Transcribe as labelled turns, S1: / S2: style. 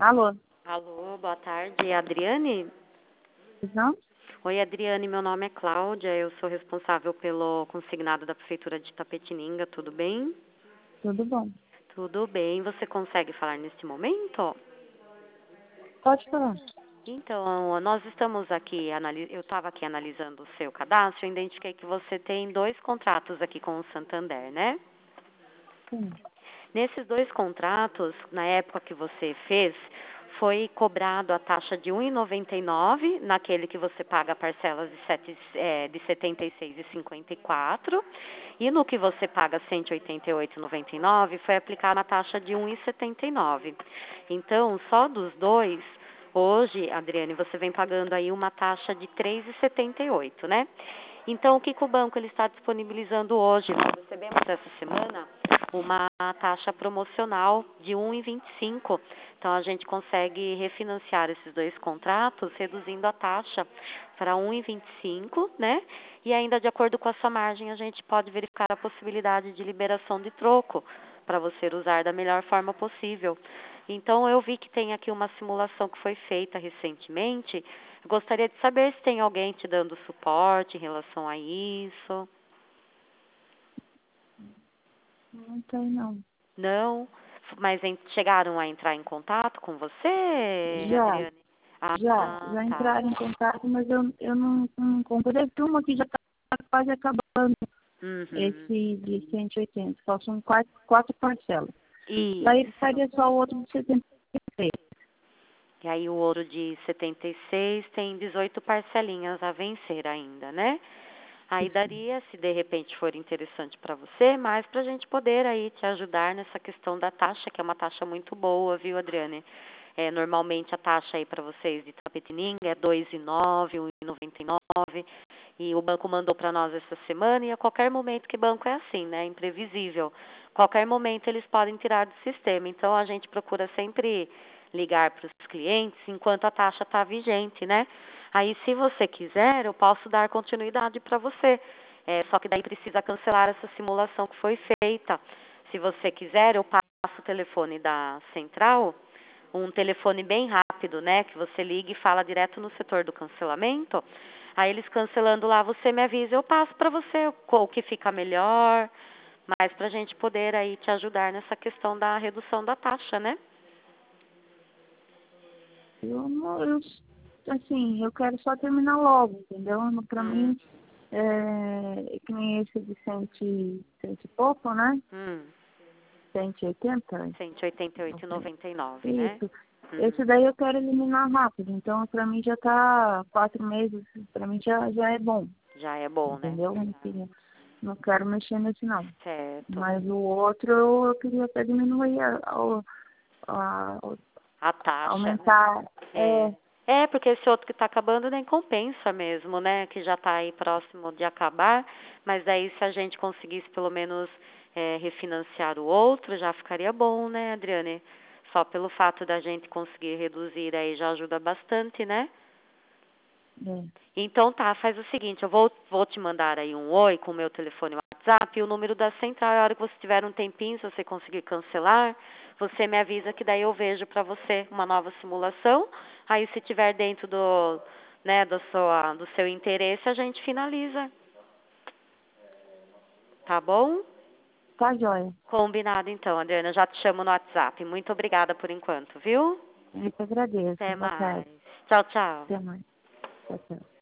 S1: Alô?
S2: Alô, boa tarde, Adriane?
S1: Não?
S2: Oi, Adriane, meu nome é Cláudia, eu sou responsável pelo consignado da Prefeitura de Itapetininga, tudo bem?
S1: Tudo bom.
S2: Tudo bem, você consegue falar neste momento?
S1: Pode falar.
S2: Então, nós estamos aqui, eu estava aqui analisando o seu cadastro, eu identifiquei que você tem 2 contratos aqui com o Santander, né?
S1: Sim.
S2: Nesses 2 contratos, na época que você fez, foi cobrado a taxa de R$ 1,99, naquele que você paga parcelas de R$ 76,54, e no que você paga R$ 188,99, foi aplicada a taxa de R$ 1,79. Então, só dos dois, hoje, Adriane, você vem pagando aí uma taxa de R$ 3,78, né? Então, o que o banco ele está disponibilizando hoje? Nós recebemos essa semana uma taxa promocional de 1,25. Então, a gente consegue refinanciar esses 2 contratos, reduzindo a taxa para 1,25, né? E ainda, de acordo com a sua margem, a gente pode verificar a possibilidade de liberação de troco para você usar da melhor forma possível. Então, eu vi que tem aqui uma simulação que foi feita recentemente. Eu gostaria de saber se tem alguém te dando suporte em relação a isso.
S1: Não tem, não.
S2: Não? Mas chegaram a entrar em contato com você,
S1: Já,
S2: Adriane? Ah,
S1: já
S2: tá.
S1: entraram em contato, mas eu não comprei. Tem uma que já está quase acabando,
S2: Uhum.
S1: esse de 180. Só são quatro parcelas. Daí
S2: Isso.
S1: ficaria só o outro de 73.
S2: E aí o ouro de 76 tem 18 parcelinhas a vencer ainda, né? Aí
S1: Isso.
S2: daria, se de repente for interessante para você, mais para a gente poder aí te ajudar nessa questão da taxa, que é uma taxa muito boa, viu, Adriane? Normalmente a taxa aí para vocês de Tapetininga é 2,09, 1,99, e o banco mandou para nós essa semana, e a qualquer momento, que banco é assim, né? Imprevisível. Qualquer momento eles podem tirar do sistema. Então a gente procura sempre ligar para os clientes enquanto a taxa está vigente, né? Aí, se você quiser, eu posso dar continuidade para você. Só que daí precisa cancelar essa simulação que foi feita. Se você quiser, eu passo o telefone da central, um telefone bem rápido, né? Que você liga e fala direto no setor do cancelamento. Aí eles cancelando lá, você me avisa, eu passo para você o que fica melhor, mas para a gente poder aí te ajudar nessa questão da redução da taxa, né?
S1: Eu não, eu, assim, eu quero só terminar logo, entendeu? Pra
S2: Hum,
S1: mim, que nem esse de cento e pouco, né?
S2: hum.
S1: 180.
S2: 188,99, né?
S1: Isso.
S2: Uhum.
S1: Esse daí eu quero eliminar rápido. Então, pra mim já tá 4 meses. Pra mim já é bom.
S2: Já é bom, né?
S1: Entendeu? Não quero mexer nesse não.
S2: Certo.
S1: Mas o outro eu queria até diminuir, a-
S2: A taxa, né?
S1: aumentar.
S2: É. Porque esse outro que está acabando nem compensa mesmo, né? Que já está aí próximo de acabar. Mas daí, se a gente conseguisse pelo menos refinanciar o outro, já ficaria bom, né, Adriane? Só pelo fato da gente conseguir reduzir aí já ajuda bastante, né?
S1: É.
S2: Então tá, faz o seguinte, eu vou te mandar aí um oi com o meu telefone WhatsApp e o número da central. A hora que você tiver um tempinho, se você conseguir cancelar, você me avisa que daí eu vejo para você uma nova simulação. Aí se tiver dentro do seu interesse, a gente finaliza. Tá bom?
S1: Tá joia.
S2: Combinado então, Adriana. Eu já te chamo no WhatsApp. Muito obrigada por enquanto, viu?
S1: Eu que agradeço.
S2: Até
S1: Boa tarde.
S2: mais. Tchau, tchau.
S1: Até mais. Tchau, tchau.